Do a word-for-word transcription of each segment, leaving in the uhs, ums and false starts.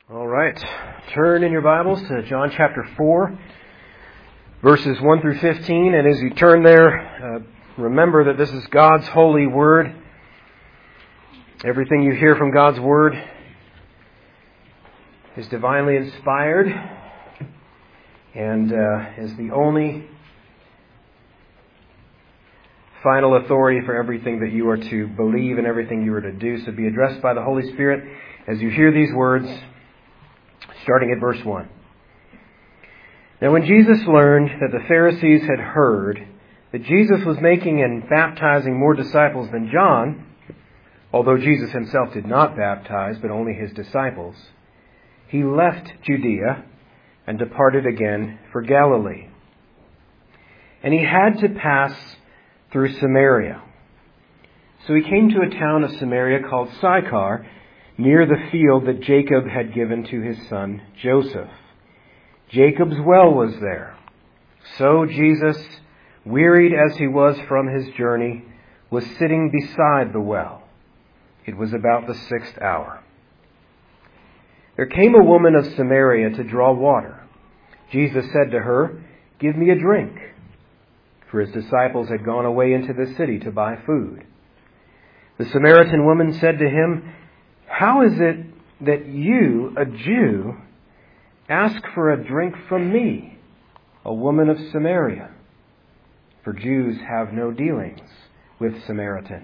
All right. Turn in your Bibles to John chapter four, verses one through fifteen. And as you turn there, uh, remember that this is God's holy word. Everything you hear from God's word is divinely inspired and uh, is the only final authority for everything that you are to believe and everything you are to do. So be addressed by the Holy Spirit as you hear these words, starting at verse one. Now when Jesus learned that the Pharisees had heard that Jesus was making and baptizing more disciples than John, although Jesus himself did not baptize, but only his disciples, he left Judea and departed again for Galilee. And he had to pass through Samaria. So he came to a town of Samaria called Sychar, near the field that Jacob had given to his son Joseph. Jacob's well was there. So Jesus, wearied as he was from his journey, was sitting beside the well. It was about the sixth hour. There came a woman of Samaria to draw water. Jesus said to her, "Give me a drink." For his disciples had gone away into the city to buy food. The Samaritan woman said to him, "How is it that you, a Jew, ask for a drink from me, a woman of Samaria? For Jews have no dealings with Samaritans."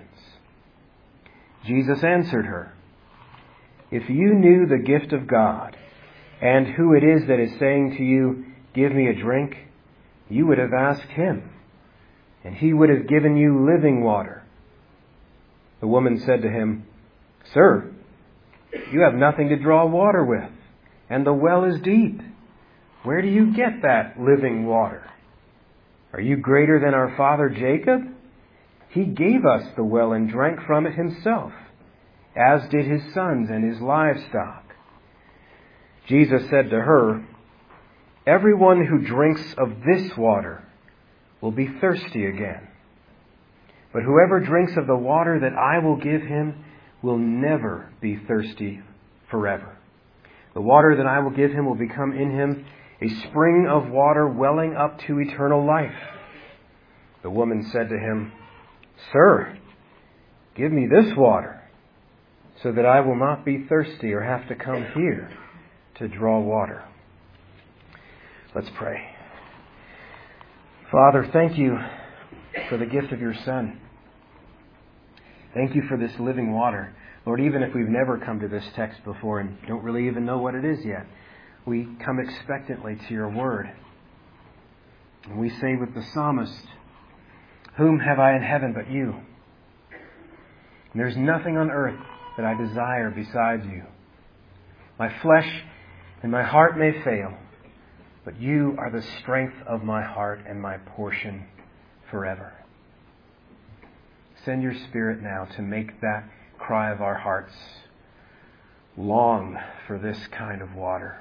Jesus answered her, "If you knew the gift of God and who it is that is saying to you, 'Give me a drink,' you would have asked him, and he would have given you living water." The woman said to him, "Sir, you have nothing to draw water with, and the well is deep. Where do you get that living water? Are you greater than our father Jacob? He gave us the well and drank from it himself, as did his sons and his livestock." Jesus said to her, "Everyone who drinks of this water will be thirsty again. But whoever drinks of the water that I will give him will never be thirsty forever. The water that I will give him will become in him a spring of water welling up to eternal life." The woman said to him, "Sir, give me this water, so that I will not be thirsty or have to come here to draw water." Let's pray. Father, thank you for the gift of your Son. Thank you for this living water. Lord, even if we've never come to this text before and don't really even know what it is yet, we come expectantly to your word. And we say with the psalmist, "Whom have I in heaven but you? And there's nothing on earth that I desire besides you. My flesh and my heart may fail, but you are the strength of my heart and my portion forever." Send your Spirit now to make that cry of our hearts long for this kind of water.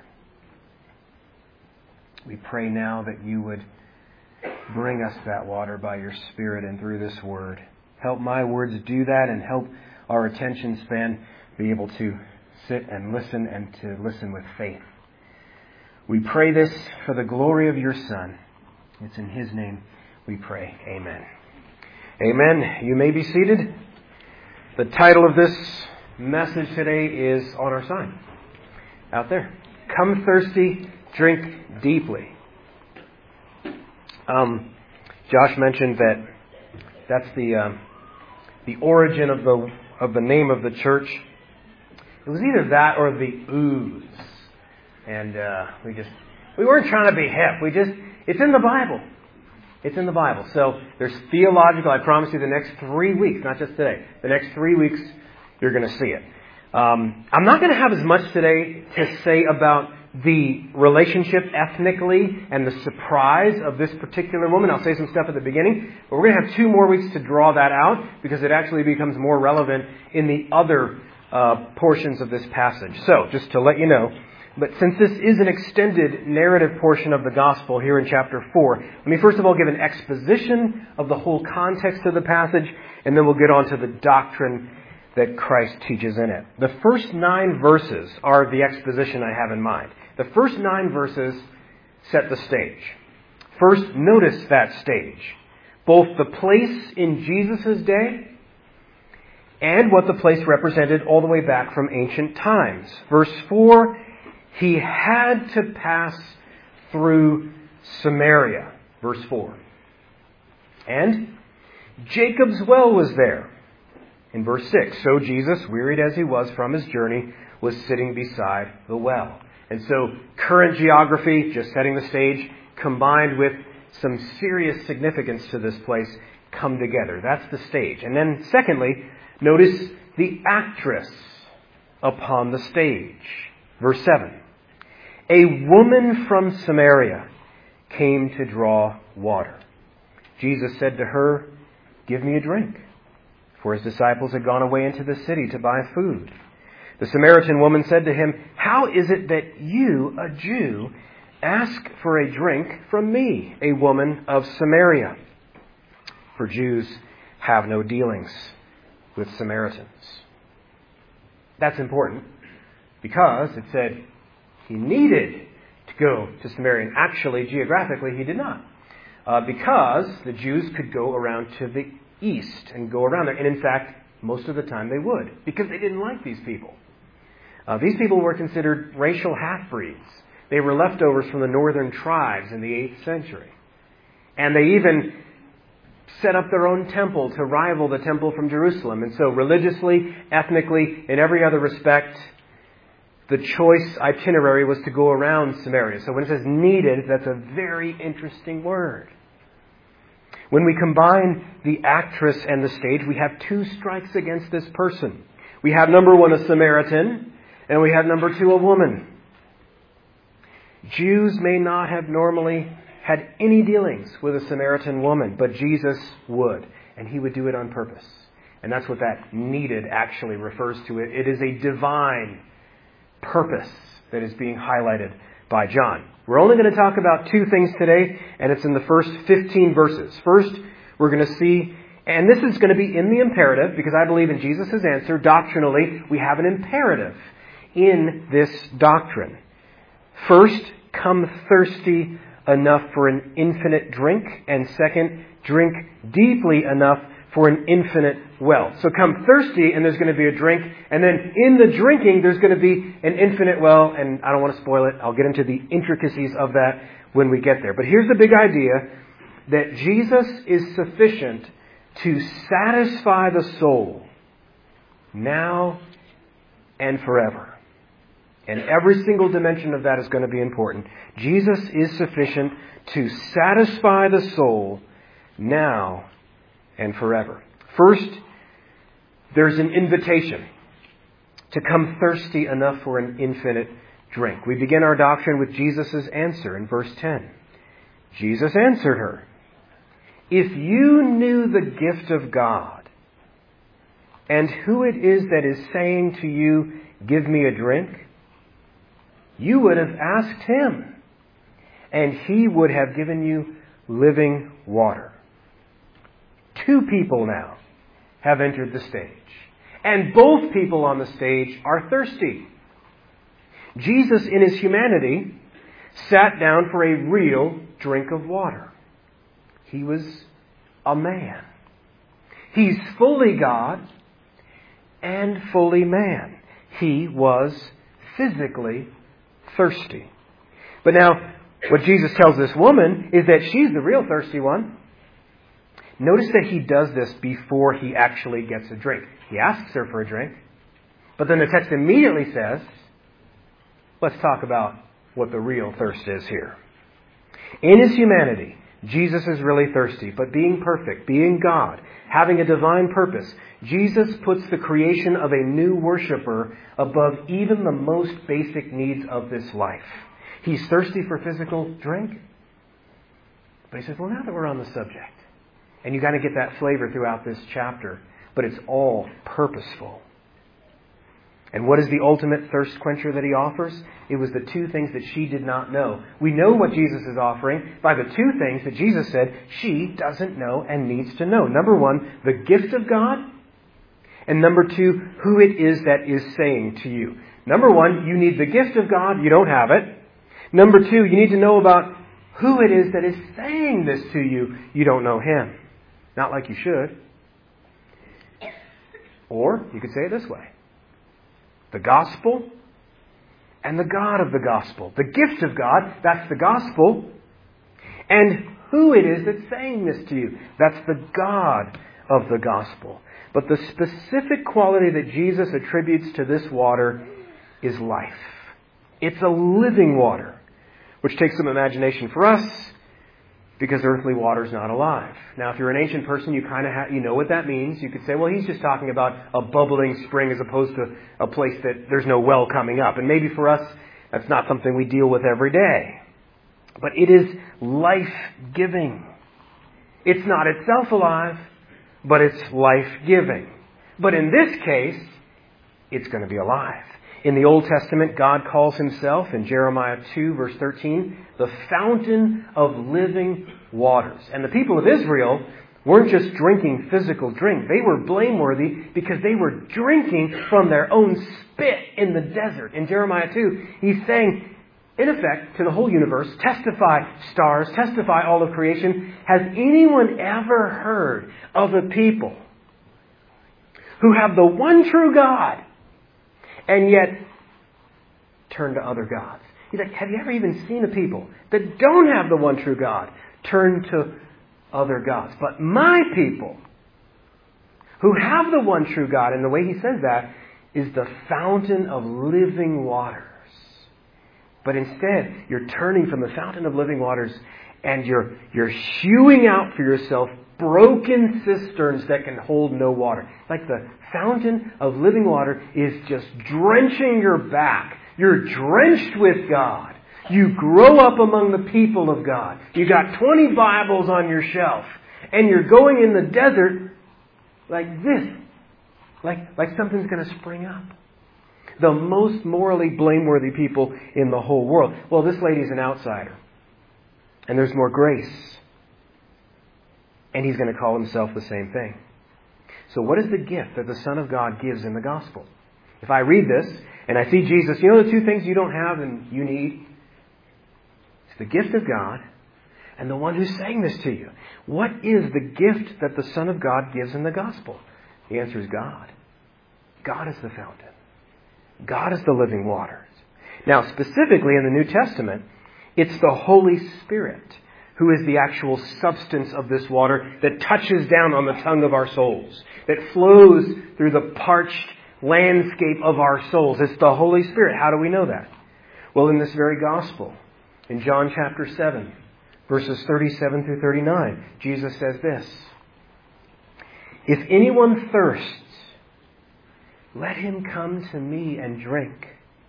We pray now that you would bring us that water by your Spirit and through this word. Help my words do that, and help our attention span be able to sit and listen, and to listen with faith. We pray this for the glory of your Son. It's in his name we pray. Amen. Amen. You may be seated. The title of this message today is on our sign out there. Come thirsty, drink deeply. Um, Josh mentioned that that's the um, the origin of the of the name of the church. It was either that or the ooze, and uh, we just we weren't trying to be hip. We just it's in the Bible. It's in the Bible. So there's theological, I promise you the next three weeks, not just today, the next three weeks, you're going to see it. Um, I'm not going to have as much today to say about the relationship ethnically and the surprise of this particular woman. I'll say some stuff at the beginning, but we're going to have two more weeks to draw that out, because it actually becomes more relevant in the other uh, portions of this passage. So, just to let you know, but since this is an extended narrative portion of the gospel here in chapter four, let me first of all give an exposition of the whole context of the passage, and then we'll get on to the doctrine that Christ teaches in it. The first nine verses are the exposition I have in mind. The first nine verses set the stage. First, notice that stage. Both the place in Jesus' day and what the place represented all the way back from ancient times. Verse four, he had to pass through Samaria. Verse four. And Jacob's well was there. In verse six, so Jesus, wearied as he was from his journey, was sitting beside the well. And so current geography, just setting the stage, combined with some serious significance to this place, come together. That's the stage. And then secondly, notice the actress upon the stage. Verse seven. A woman from Samaria came to draw water. Jesus said to her, "Give me a drink." For his disciples had gone away into the city to buy food. The Samaritan woman said to him, "How is it that you, a Jew, ask for a drink from me, a woman of Samaria?" For Jews have no dealings with Samaritans. That's important because it said he needed to go to Samaria. And actually, geographically, he did not. Uh, because the Jews could go around to the east and go around there. And in fact, most of the time they would, because they didn't like these people. Uh, these people were considered racial half-breeds. They were leftovers from the northern tribes in the eighth century. And they even set up their own temple to rival the temple from Jerusalem. And so religiously, ethnically, in every other respect, the choice itinerary was to go around Samaria. So when it says needed, that's a very interesting word. When we combine the actress and the stage, we have two strikes against this person. We have, number one, a Samaritan, and we have, number two, a woman. Jews may not have normally had any dealings with a Samaritan woman, but Jesus would, and he would do it on purpose. And that's what that needed actually refers to. It, it is a divine purpose that is being highlighted by John. We're only going to talk about two things today, and it's in the first fifteen verses. First, we're going to see, and this is going to be in the imperative, because I believe in Jesus' answer, doctrinally, we have an imperative in this doctrine. First, come thirsty enough for an infinite drink, and second, drink deeply enough for an infinite well. So come thirsty, and there's going to be a drink, and then in the drinking, there's going to be an infinite well, and I don't want to spoil it. I'll get into the intricacies of that when we get there. But here's the big idea, that Jesus is sufficient to satisfy the soul now and forever. And every single dimension of that is going to be important. Jesus is sufficient to satisfy the soul now and forever. First, there's an invitation to come thirsty enough for an infinite drink. We begin our doctrine with Jesus' answer in verse ten. Jesus answered her, "If you knew the gift of God and who it is that is saying to you, 'Give me a drink,' you would have asked him, and he would have given you living water." Two people now have entered the stage. And both people on the stage are thirsty. Jesus, in his humanity, sat down for a real drink of water. He was a man. He's fully God and fully man. He was physically thirsty. But now, what Jesus tells this woman is that she's the real thirsty one. Notice that he does this before he actually gets a drink. He asks her for a drink, but then the text immediately says, let's talk about what the real thirst is here. In his humanity, Jesus is really thirsty, but being perfect, being God, having a divine purpose, Jesus puts the creation of a new worshiper above even the most basic needs of this life. He's thirsty for physical drink, but he says, well, now that we're on the subject, and you got to get that flavor throughout this chapter, but it's all purposeful. And what is the ultimate thirst quencher that he offers? It was the two things that she did not know. We know what Jesus is offering by the two things that Jesus said she doesn't know and needs to know. Number one, the gift of God, And number two, who it is that is saying to you. Number one, you need the gift of God. You don't have it. Number two, you need to know about who it is that is saying this to you. You don't know Him. Not like you should. Or you could say it this way. The gospel and the God of the gospel. The gift of God, that's the gospel. And who it is that's saying this to you. That's the God of the gospel. But the specific quality that Jesus attributes to this water is life. It's a living water, which takes some imagination for us because earthly water is not alive. Now, if you're an ancient person, you kind of ha- you know what that means. You could say, well, he's just talking about a bubbling spring as opposed to a place that there's no well coming up. And maybe for us, that's not something we deal with every day. But it is life-giving. It's not itself alive, but it's life-giving. But in this case, it's going to be alive. In the Old Testament, God calls Himself, in Jeremiah two, verse thirteen, the fountain of living waters. And the people of Israel weren't just drinking physical drink. They were blameworthy because they were drinking from their own spit in the desert. In Jeremiah two, He's saying, in effect, to the whole universe, testify, stars, testify all of creation. Has anyone ever heard of a people who have the one true God and yet turn to other gods? He's like, have you ever even seen a people that don't have the one true God turn to other gods? But my people who have the one true God, and the way he says that is the fountain of living waters. But instead, you're turning from the fountain of living waters and you're, you're hewing out for yourself broken cisterns that can hold no water. Like the fountain of living water is just drenching your back. You're drenched with God. You grow up among the people of God. You got twenty Bibles on your shelf. And you're going in the desert like this. Like, like something's going to spring up. The most morally blameworthy people in the whole world. Well, this lady's an outsider. And there's more grace. And he's going to call himself the same thing. So what is the gift that the Son of God gives in the gospel? If I read this and I see Jesus, you know the two things you don't have and you need? It's the gift of God and the one who's saying this to you. What is the gift that the Son of God gives in the gospel? The answer is God. God is the fountain. God is the living waters. Now, specifically in the New Testament, it's the Holy Spirit who is the actual substance of this water that touches down on the tongue of our souls, that flows through the parched landscape of our souls. It's the Holy Spirit. How do we know that? Well, in this very gospel, in John chapter seven, verses thirty-seven through thirty-nine, Jesus says this: "If anyone thirsts, let him come to me and drink.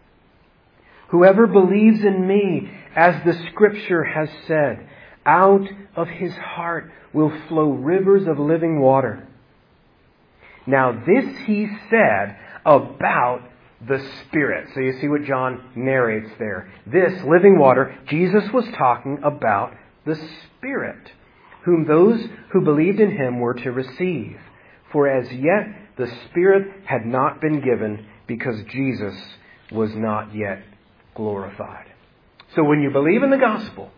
Whoever believes in me, as the Scripture has said, out of his heart will flow rivers of living water." Now this he said about the Spirit. So you see what John narrates there. This living water, Jesus was talking about the Spirit, whom those who believed in him were to receive. For as yet the Spirit had not been given because Jesus was not yet glorified. So when you believe in the gospel,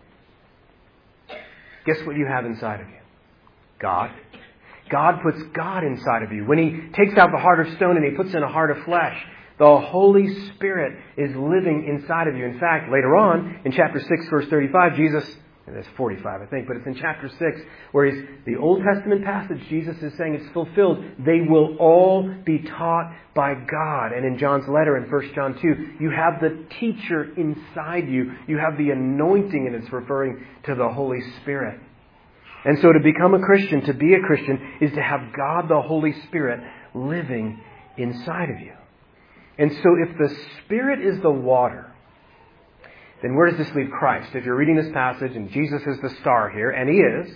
guess what you have inside of you? God. God puts God inside of you. When He takes out the heart of stone and He puts in a heart of flesh, the Holy Spirit is living inside of you. In fact, later on, in chapter six, verse thirty-five, Jesus, and that's forty-five, I think, but it's in chapter six, where he's, the Old Testament passage, Jesus is saying it's fulfilled. They will all be taught by God. And in John's letter in First John two, you have the teacher inside you. You have the anointing, and it's referring to the Holy Spirit. And so to become a Christian, to be a Christian, is to have God, the Holy Spirit, living inside of you. And so if the Spirit is the water, then where does this leave Christ? If you're reading this passage and Jesus is the star here, and He is,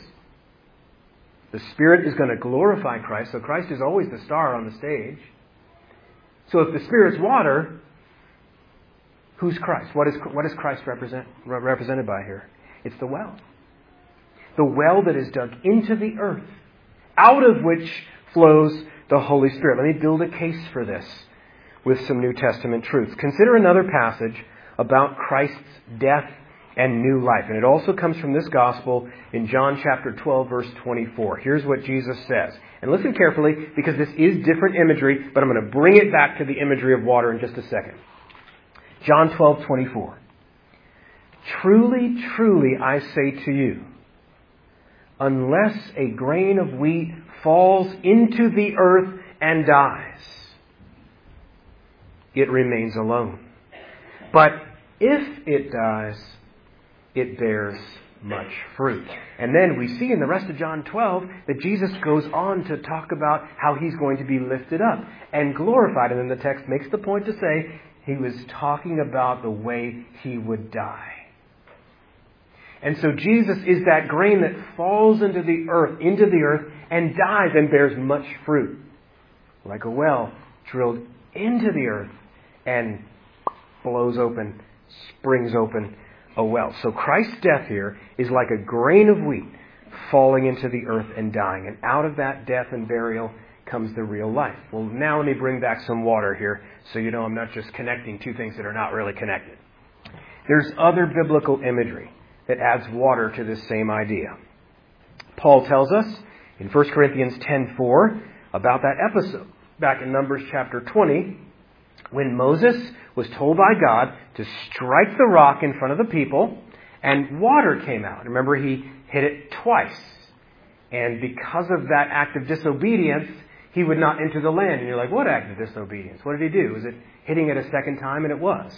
the Spirit is going to glorify Christ. So Christ is always the star on the stage. So if the Spirit's water, who's Christ? What is, what is Christ represent, represented by here? It's the well. The well that is dug into the earth, out of which flows the Holy Spirit. Let me build a case for this with some New Testament truths. Consider another passage about Christ's death and new life. And it also comes from this gospel in John chapter twelve, verse twenty-four. Here's what Jesus says. And listen carefully, because this is different imagery, but I'm going to bring it back to the imagery of water in just a second. John twelve, twenty-four. Truly, truly, I say to you, unless a grain of wheat falls into the earth and dies, it remains alone. But if it dies, it bears much fruit. And then we see in the rest of John twelve that Jesus goes on to talk about how He's going to be lifted up and glorified. And then the text makes the point to say He was talking about the way He would die. And so Jesus is that grain that falls into the earth, into the earth, and dies and bears much fruit. Like a well drilled into the earth and blows open, springs open a well. So Christ's death here is like a grain of wheat falling into the earth and dying. And out of that death and burial comes the real life. Well, now let me bring back some water here so you know I'm not just connecting two things that are not really connected. There's other biblical imagery that adds water to this same idea. Paul tells us in First Corinthians ten four about that episode back in Numbers chapter twenty when Moses was told by God to strike the rock in front of the people and water came out. Remember, he hit it twice. And because of that act of disobedience, he would not enter the land. And you're like, what act of disobedience? What did he do? Was it hitting it a second time? And it was.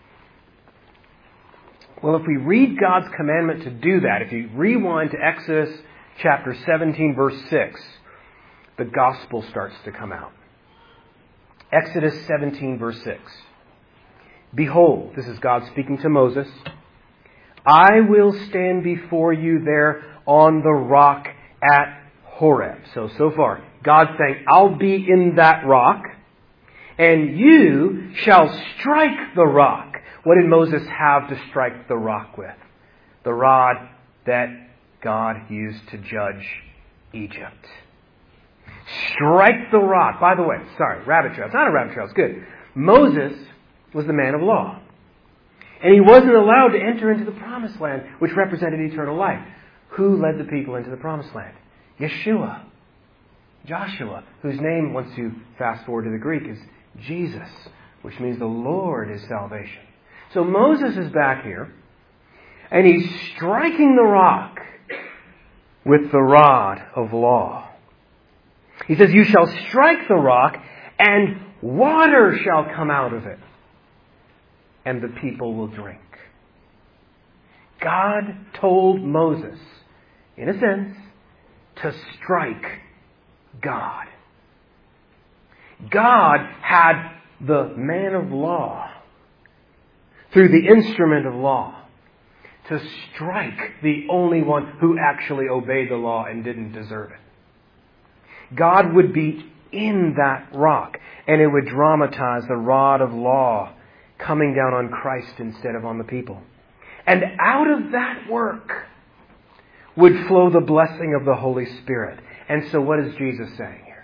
Well, if we read God's commandment to do that, if you rewind to Exodus chapter seventeen, verse six, the gospel starts to come out. Exodus seventeen, verse six. Behold, this is God speaking to Moses, I will stand before you there on the rock at Horeb. So, so far, God's saying, I'll be in that rock, and you shall strike the rock. What did Moses have to strike the rock with? The rod that God used to judge Egypt. Strike the rock. By the way, sorry, rabbit trail. It's not a rabbit trail. It's good. Moses was the man of law. And he wasn't allowed to enter into the promised land, which represented eternal life. Who led the people into the promised land? Yeshua. Joshua, whose name, once you fast forward to the Greek, is Jesus, which means the Lord is salvation. So Moses is back here, and he's striking the rock with the rod of law. He says, you shall strike the rock, and water shall come out of it, and the people will drink. God told Moses, in a sense, to strike God. God had the man of law, through the instrument of law, to strike the only one who actually obeyed the law and didn't deserve it. God would be in that rock, and it would dramatize the rod of law coming down on Christ instead of on the people. And out of that work would flow the blessing of the Holy Spirit. And so what is Jesus saying here?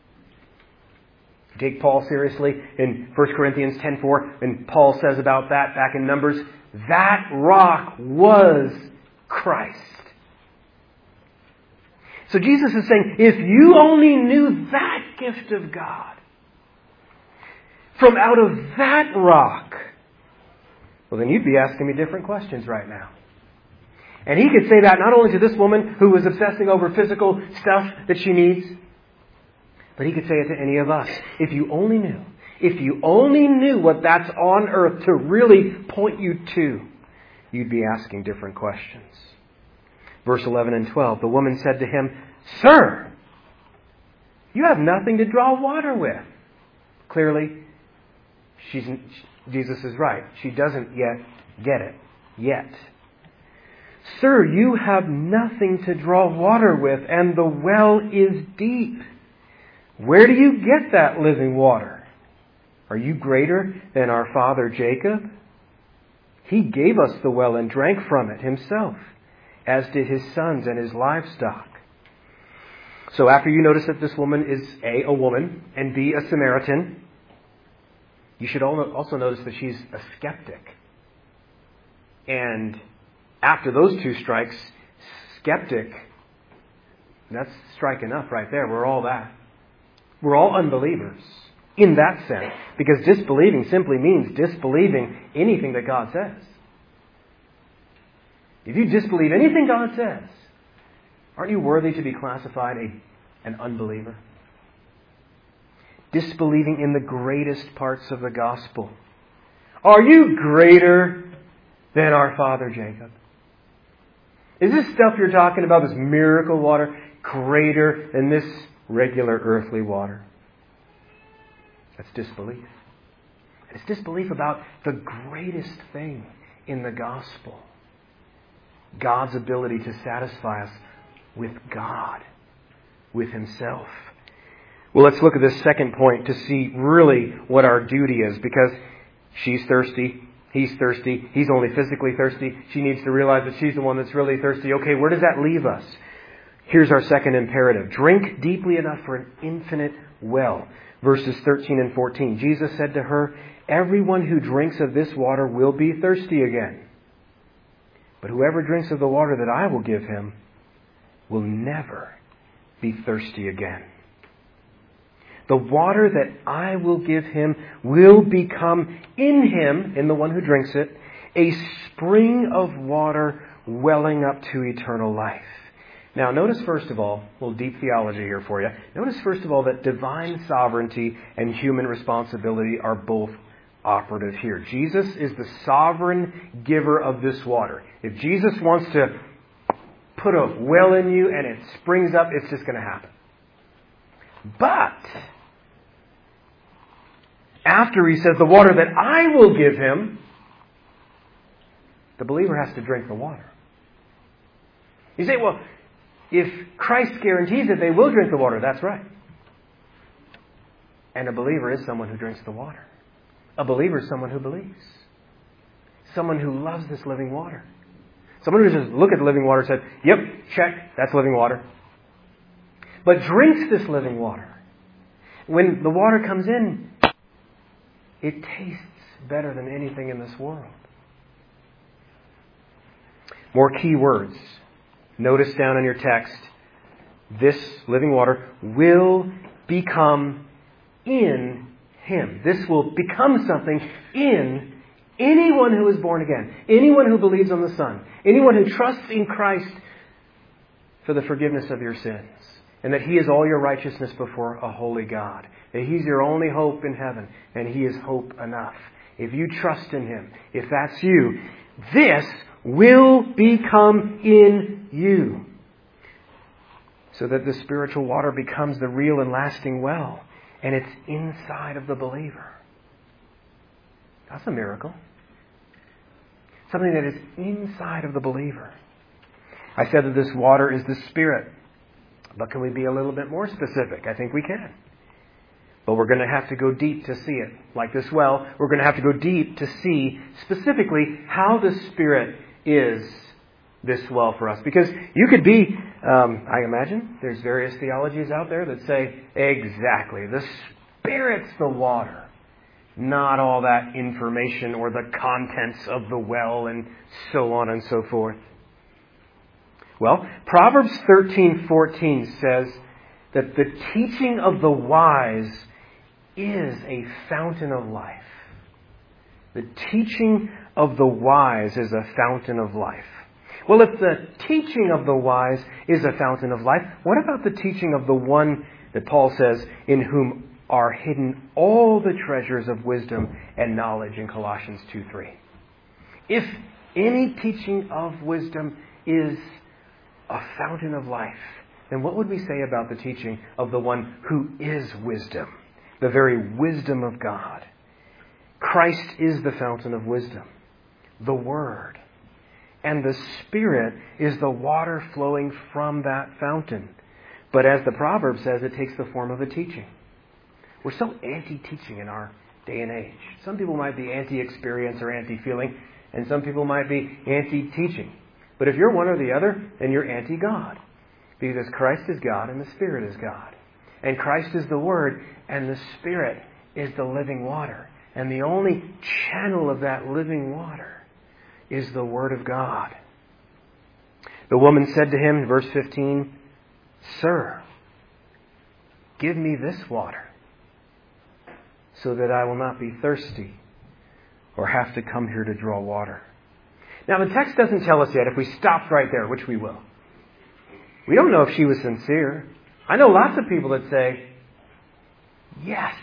Take Paul seriously in First Corinthians ten four, and Paul says about that back in Numbers, that rock was Christ. So Jesus is saying, if you only knew that gift of God, from out of that rock, well, then you'd be asking me different questions right now. And he could say that not only to this woman who was obsessing over physical stuff that she needs, but he could say it to any of us. If you only knew, if you only knew what that's on earth to really point you to, you'd be asking different questions. Verse eleven and twelve, the woman said to him, Sir, you have nothing to draw water with. Clearly, she's, Jesus is right. She doesn't yet get it. Yet. Sir, you have nothing to draw water with, and the well is deep. Where do you get that living water? Are you greater than our father Jacob? He gave us the well and drank from it himself, as did his sons and his livestock. So after you notice that this woman is A, a woman, and B, a Samaritan, you should also notice that she's a skeptic. And after those two strikes, skeptic, that's strike enough right there. We're all that. We're all unbelievers in that sense. Because disbelieving simply means disbelieving anything that God says. If you disbelieve anything God says, aren't you worthy to be classified a, an unbeliever? Disbelieving in the greatest parts of the gospel. Are you greater than our father Jacob? Is this stuff you're talking about, this miracle water, greater than this regular earthly water? That's disbelief. It's disbelief about the greatest thing in the gospel. God's ability to satisfy us with God, with Himself. Well, let's look at this second point to see really what our duty is, because she's thirsty, he's thirsty, he's only physically thirsty. She needs to realize that she's the one that's really thirsty. Okay, where does that leave us? Here's our second imperative. Drink deeply enough for an infinite well. Verses thirteen and fourteen. Jesus said to her, "Everyone who drinks of this water will be thirsty again. But whoever drinks of the water that I will give him will never be thirsty again. The water that I will give him will become in him," in the one who drinks it, "a spring of water welling up to eternal life." Now, notice first of all, a little deep theology here for you. Notice first of all that divine sovereignty and human responsibility are both operative here. Jesus is the sovereign giver of this water. If Jesus wants to put a well in you and it springs up, it's just going to happen. But after He says, "The water that I will give him," the believer has to drink the water. You say, well, if Christ guarantees that they will drink the water, that's right. And a believer is someone who drinks the water. A believer is someone who believes. Someone who loves this living water. Someone who just look at the living water and said, "Yep, check, that's living water." But drinks this living water. When the water comes in, it tastes better than anything in this world. More key words. Notice down in your text, this living water will become in Him. This will become something in anyone who is born again. Anyone who believes on the Son. Anyone who trusts in Christ for the forgiveness of your sins. And that He is all your righteousness before a holy God. That He's your only hope in heaven. And He is hope enough. If you trust in Him, if that's you, this will become in you. So that the spiritual water becomes the real and lasting well. And it's inside of the believer. That's a miracle. Something that is inside of the believer. I said that this water is the Spirit. But can we be a little bit more specific? I think we can. But we're going to have to go deep to see it. Like this well, we're going to have to go deep to see specifically how the Spirit is this well for us. Because you could be, um, I imagine, there's various theologies out there that say, exactly, the Spirit's the water. Not all that information or the contents of the well and so on and so forth. Well, Proverbs thirteen fourteen says that the teaching of the wise is a fountain of life. The teaching of the wise is a fountain of life. Well, if the teaching of the wise is a fountain of life, what about the teaching of the one that Paul says, in whom are hidden all the treasures of wisdom and knowledge in Colossians two three? If any teaching of wisdom is a fountain of life, then what would we say about the teaching of the one who is wisdom? The very wisdom of God. Christ is the fountain of wisdom. The Word. And the Spirit is the water flowing from that fountain. But as the proverb says, it takes the form of a teaching. We're so anti-teaching in our day and age. Some people might be anti-experience or anti-feeling, and some people might be anti-teaching. But if you're one or the other, then you're anti-God. Because Christ is God and the Spirit is God. And Christ is the Word and the Spirit is the living water. And the only channel of that living water is the Word of God. The woman said to him, verse fifteen, Sir, give me this water so that I will not be thirsty or have to come here to draw water. Now the text doesn't tell us yet if we stopped right there, which we will. We don't know if she was sincere. I know lots of people that say, yes,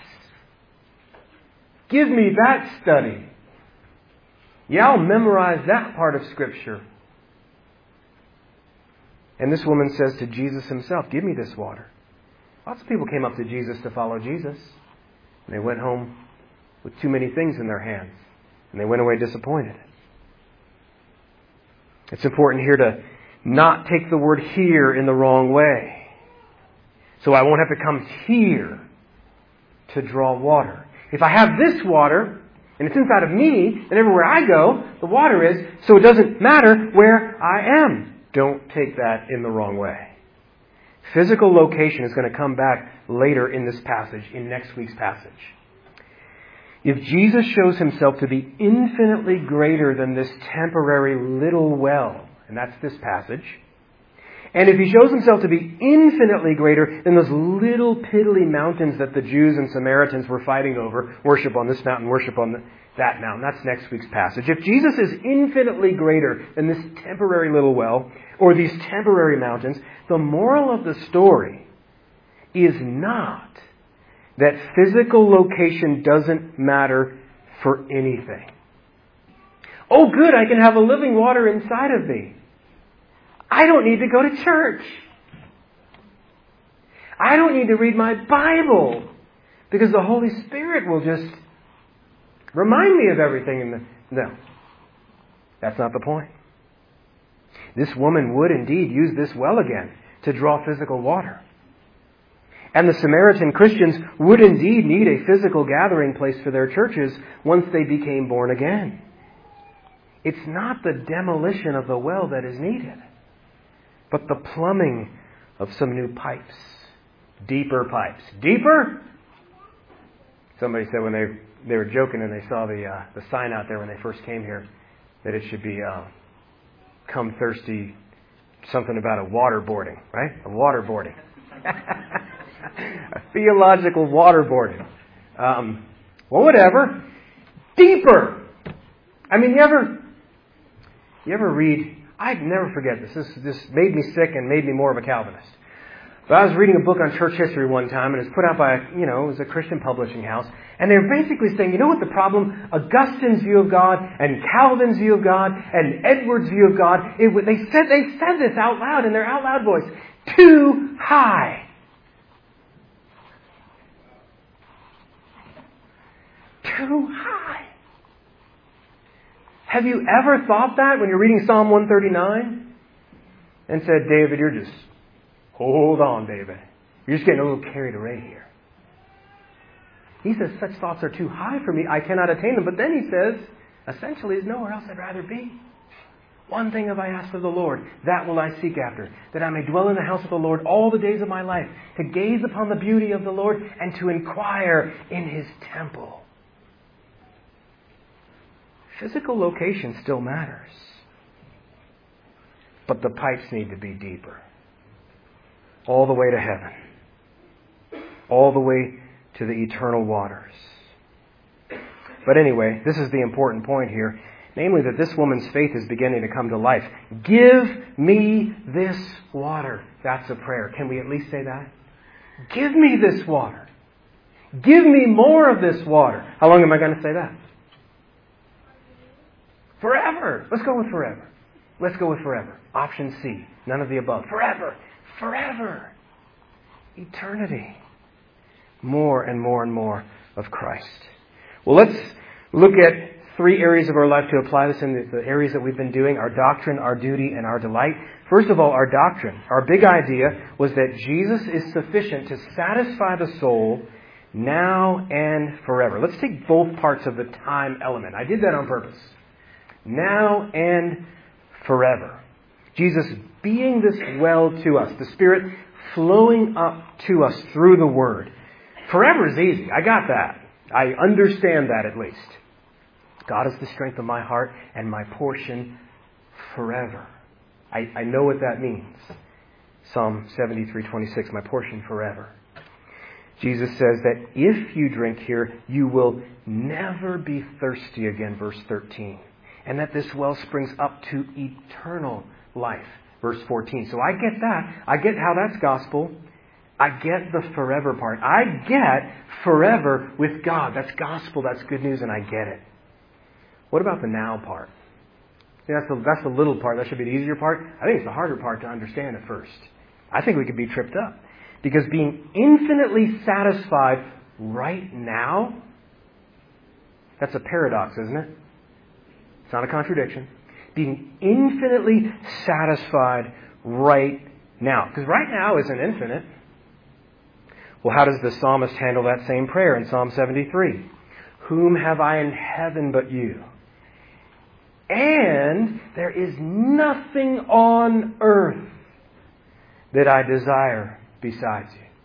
give me that study. Yeah, I'll memorize that part of Scripture. And this woman says to Jesus himself, give me this water. Lots of people came up to Jesus to follow Jesus. And they went home with too many things in their hands. And they went away disappointed. It's important here to not take the word here in the wrong way. So I won't have to come here to draw water. If I have this water, and it's inside of me, and everywhere I go, the water is, so it doesn't matter where I am. Don't take that in the wrong way. Physical location is going to come back later in this passage, in next week's passage. If Jesus shows himself to be infinitely greater than this temporary little well, and that's this passage, and if he shows himself to be infinitely greater than those little piddly mountains that the Jews and Samaritans were fighting over, worship on this mountain, worship on the, that mountain, that's next week's passage. If Jesus is infinitely greater than this temporary little well, or these temporary mountains, the moral of the story is not that physical location doesn't matter for anything. Oh, good, I can have a living water inside of me. I don't need to go to church. I don't need to read my Bible because the Holy Spirit will just remind me of everything. In the... No, that's not the point. This woman would indeed use this well again to draw physical water. And the Samaritan Christians would indeed need a physical gathering place for their churches once they became born again. It's not the demolition of the well that is needed, but the plumbing of some new pipes. Deeper pipes. Deeper? Somebody said when they they were joking and they saw the uh, the sign out there when they first came here that it should be uh, come thirsty, something about a waterboarding, right? A waterboarding. A theological waterboarding. Um, well, whatever. Deeper. I mean, you ever you ever read? I'd never forget this. This this made me sick and made me more of a Calvinist. But I was reading a book on church history one time, and it's put out by, you know, it was a Christian publishing house, and they were basically saying, you know what the problem? Augustine's view of God, and Calvin's view of God, and Edwards' view of God. It, they said they said this out loud in their out loud voice. Too high. Too high. Have you ever thought that when you're reading Psalm one thirty-nine? And said, David, you're just, hold on, David. You're just getting a little carried away here. He says, such thoughts are too high for me. I cannot attain them. But then he says, essentially, there's nowhere else I'd rather be. One thing have I asked of the Lord, that will I seek after, that I may dwell in the house of the Lord all the days of my life, to gaze upon the beauty of the Lord and to inquire in His temple. Physical location still matters. But the pipes need to be deeper. All the way to heaven. All the way to the eternal waters. But anyway, this is the important point here. Namely that this woman's faith is beginning to come to life. Give me this water. That's a prayer. Can we at least say that? Give me this water. Give me more of this water. How long am I going to say that? Forever. Let's go with forever. Let's go with forever. Option C. None of the above. Forever. Forever. Eternity. More and more and more of Christ. Well, let's look at three areas of our life to apply this in the, the areas that we've been doing. Our doctrine, our duty, and our delight. First of all, our doctrine. Our big idea was that Jesus is sufficient to satisfy the soul now and forever. Let's take both parts of the time element. I did that on purpose. Now and forever. Jesus being this well to us, the Spirit flowing up to us through the Word. Forever is easy. I got that. I understand that at least. God is the strength of my heart and my portion forever. I, I know what that means. Psalm seventy-three twenty-six, my portion forever. Jesus says that if you drink here, you will never be thirsty again, verse thirteen. And that this well springs up to eternal life, verse fourteen. So I get that. I get how that's gospel. I get the forever part. I get forever with God. That's gospel. That's good news, and I get it. What about the now part? See, that's the, that's the little part. That should be the easier part. I think it's the harder part to understand at first. I think we could be tripped up. Because being infinitely satisfied right now, that's a paradox, isn't it? It's not a contradiction. Being infinitely satisfied right now. Because right now isn't infinite. Well, how does the psalmist handle that same prayer in Psalm seventy-three? Whom have I in heaven but you? And there is nothing on earth that I desire besides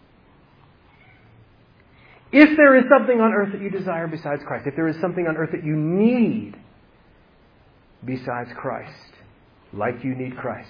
you. If there is something on earth that you desire besides Christ, if there is something on earth that you need besides Christ, like you need Christ,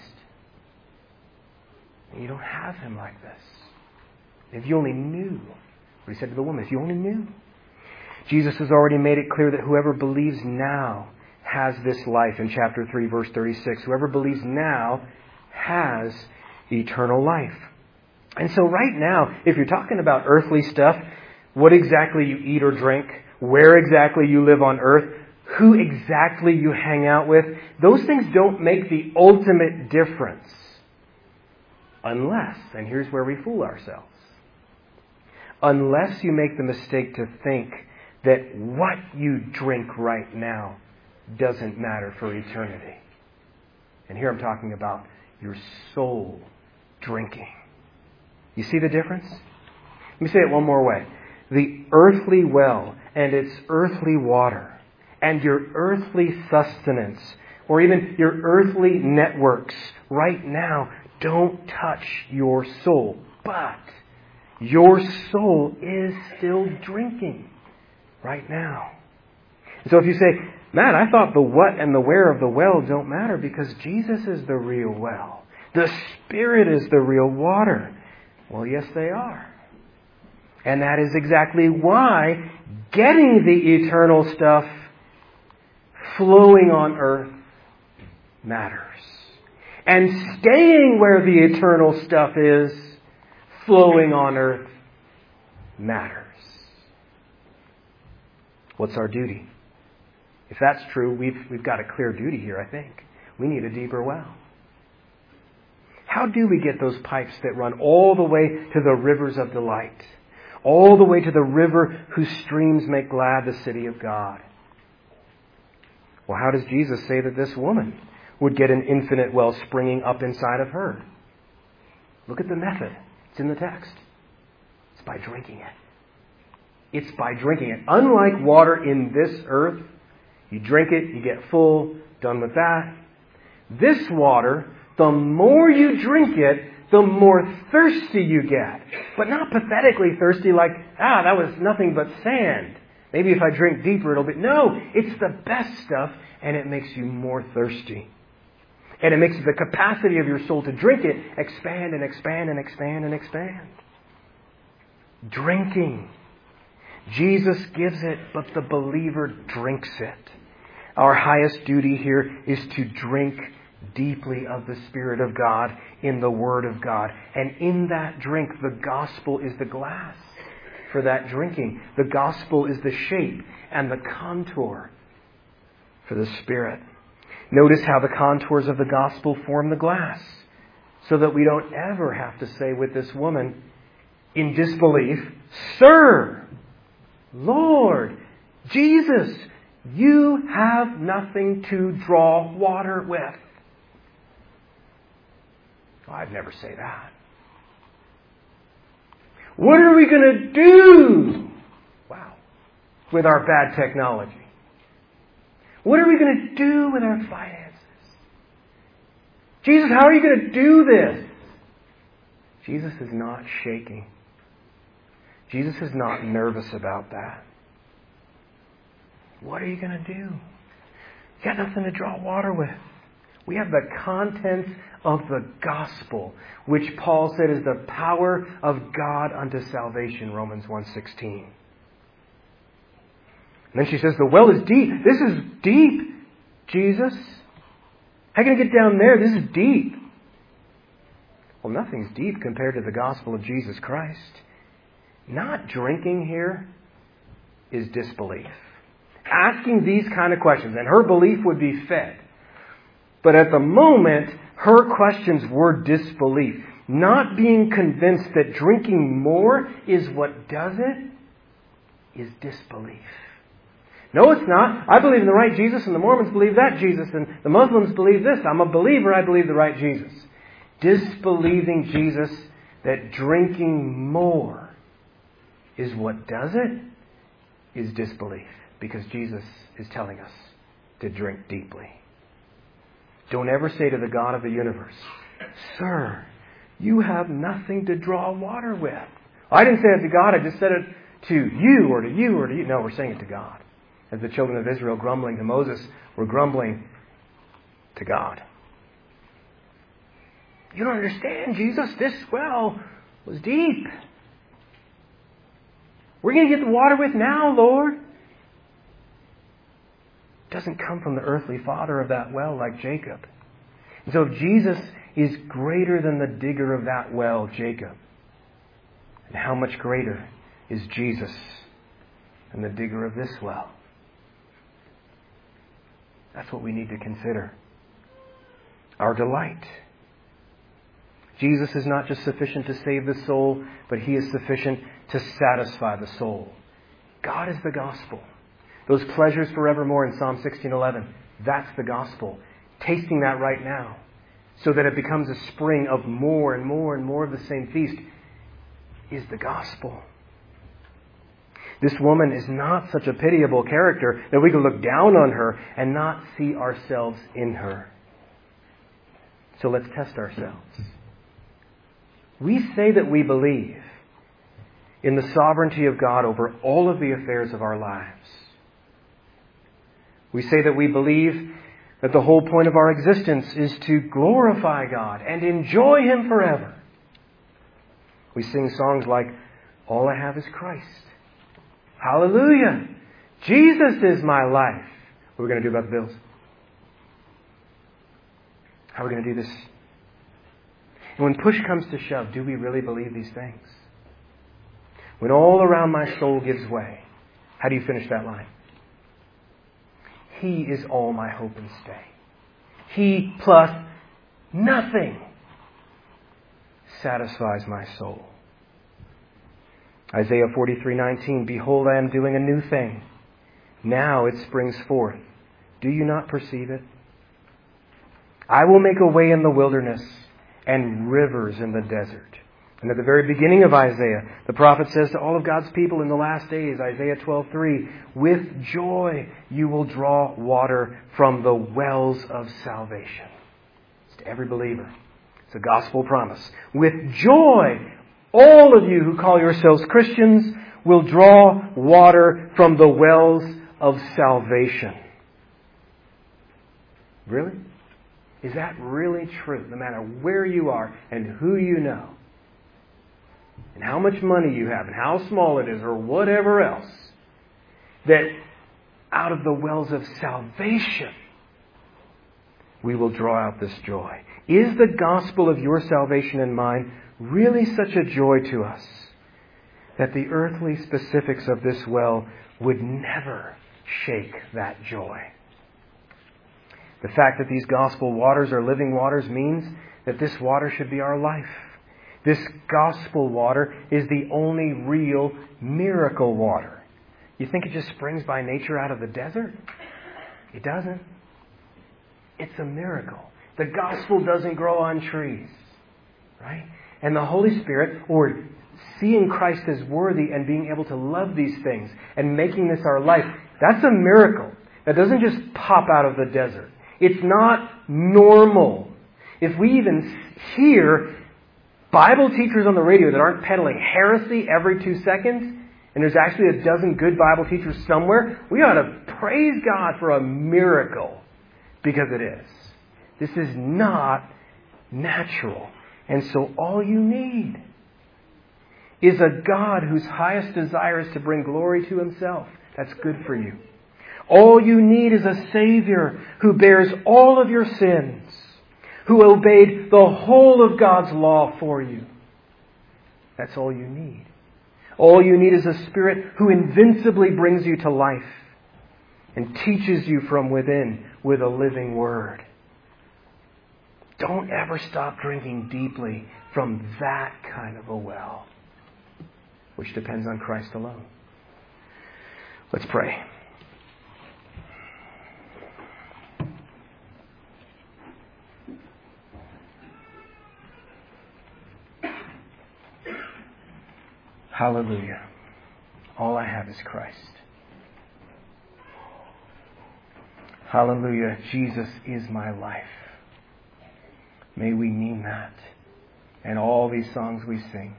and you don't have Him like this. If you only knew what He said to the woman, if you only knew. Jesus has already made it clear that whoever believes now has this life in chapter three, verse thirty-six. Whoever believes now has eternal life. And so right now, if you're talking about earthly stuff, what exactly you eat or drink, where exactly you live on earth, who exactly you hang out with, those things don't make the ultimate difference. Unless, and here's where we fool ourselves, unless you make the mistake to think that what you drink right now doesn't matter for eternity. And here I'm talking about your soul drinking. You see the difference? Let me say it one more way. The earthly well and its earthly water and your earthly sustenance or even your earthly networks right now don't touch your soul. But your soul is still drinking right now. So if you say, Matt, I thought the what and the where of the well don't matter because Jesus is the real well. The Spirit is the real water. Well, yes, they are. And that is exactly why getting the eternal stuff flowing on earth matters. And staying where the eternal stuff is flowing on earth matters. What's our duty? If that's true, we've, we've got a clear duty here, I think. We need a deeper well. How do we get those pipes that run all the way to the rivers of delight? All the way to the river whose streams make glad the city of God? Well, how does Jesus say that this woman would get an infinite well springing up inside of her? Look at the method. It's in the text. It's by drinking it. It's by drinking it. Unlike water in this earth, you drink it, you get full, done with that. This water, the more you drink it, the more thirsty you get. But not pathetically thirsty like, ah, that was nothing but sand. Maybe if I drink deeper it'll be... No, it's the best stuff and it makes you more thirsty. And it makes the capacity of your soul to drink it expand and expand and expand and expand. Drinking. Jesus gives it, but the believer drinks it. Our highest duty here is to drink deeply of the Spirit of God in the Word of God. And in that drink, the gospel is the glass for that drinking. The gospel is the shape and the contour for the Spirit. Notice how the contours of the gospel form the glass, so that we don't ever have to say with this woman in disbelief, Sir, Lord, Jesus, you have nothing to draw water with. Well, I'd never say that. What are we going to do? Wow. With our bad technology. What are we going to do with our finances? Jesus, how are you going to do this? Jesus is not shaking. Jesus is not nervous about that. What are you going to do? You got nothing to draw water with. We have the contents of the gospel, which Paul said is the power of God unto salvation, Romans one sixteen. And then she says, the well is deep. This is deep, Jesus. How are you going to get down there? This is deep. Well, nothing's deep compared to the gospel of Jesus Christ. Not drinking here is disbelief. Asking these kind of questions, and her belief would be fed. But at the moment, her questions were disbelief. Not being convinced that drinking more is what does it is disbelief. No, it's not. I believe in the right Jesus, and the Mormons believe that Jesus, and the Muslims believe this. I'm a believer, I believe the right Jesus. Disbelieving Jesus, that drinking more is what does it, is disbelief. Because Jesus is telling us to drink deeply. Don't ever say to the God of the universe, Sir, you have nothing to draw water with. I didn't say it to God, I just said it to you or to you or to you. No, we're saying it to God. As the children of Israel grumbling to Moses were grumbling to God. You don't understand, Jesus. This well was deep. We're going to get the water with now, Lord. It doesn't come from the earthly father of that well like Jacob. And so if Jesus is greater than the digger of that well, Jacob, and how much greater is Jesus than the digger of this well? That's what we need to consider. Our delight. Jesus is not just sufficient to save the soul, but He is sufficient to satisfy the soul. God is the gospel. Those pleasures forevermore in Psalm sixteen eleven, that's the gospel. Tasting that right now, so that it becomes a spring of more and more and more of the same feast, is the gospel. This woman is not such a pitiable character that we can look down on her and not see ourselves in her. So let's test ourselves. We say that we believe in the sovereignty of God over all of the affairs of our lives. We say that we believe that the whole point of our existence is to glorify God and enjoy Him forever. We sing songs like, All I Have is Christ. Hallelujah! Jesus is my life. What are we going to do about the bills? How are we going to do this? And when push comes to shove, do we really believe these things? When all around my soul gives way, how do you finish that line? He is all my hope and stay. He plus nothing satisfies my soul. Isaiah forty-three nineteen, Behold, I am doing a new thing. Now it springs forth. Do you not perceive it? I will make a way in the wilderness and rivers in the desert. And at the very beginning of Isaiah, the prophet says to all of God's people in the last days, Isaiah twelve three, with joy you will draw water from the wells of salvation. It's to every believer. It's a gospel promise. With joy, all of you who call yourselves Christians will draw water from the wells of salvation. Really? Is that really true? No matter where you are and who you know, and how much money you have, and how small it is, or whatever else, that out of the wells of salvation, we will draw out this joy. Is the gospel of your salvation and mine really such a joy to us that the earthly specifics of this well would never shake that joy? The fact that these gospel waters are living waters means that this water should be our life. This gospel water is the only real miracle water. You think it just springs by nature out of the desert? It doesn't. It's a miracle. The gospel doesn't grow on trees, right? And the Holy Spirit, or seeing Christ as worthy and being able to love these things and making this our life, that's a miracle. That doesn't just pop out of the desert. It's not normal. If we even hear Bible teachers on the radio that aren't peddling heresy every two seconds, and there's actually a dozen good Bible teachers somewhere, we ought to praise God for a miracle, because it is. This is not natural. And so all you need is a God whose highest desire is to bring glory to Himself. That's good for you. All you need is a Savior who bears all of your sins, who obeyed the whole of God's law for you. That's all you need. All you need is a Spirit who invincibly brings you to life and teaches you from within with a living Word. Don't ever stop drinking deeply from that kind of a well, which depends on Christ alone. Let's pray. Hallelujah. All I have is Christ. Hallelujah. Jesus is my life. May we mean that. And all these songs we sing.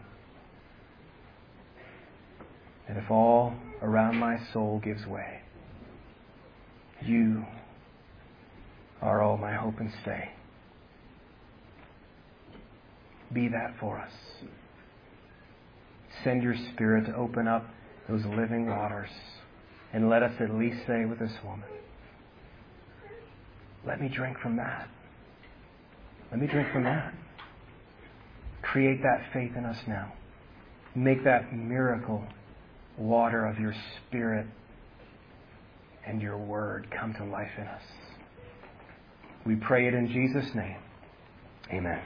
And if all around my soul gives way, You are all my hope and stay. Be that for us. Send Your Spirit to open up those living waters, and let us at least say with this woman, let me drink from that. Let me drink from that. Create that faith in us now. Make that miracle water of Your Spirit and Your Word come to life in us. We pray it in Jesus' name. Amen.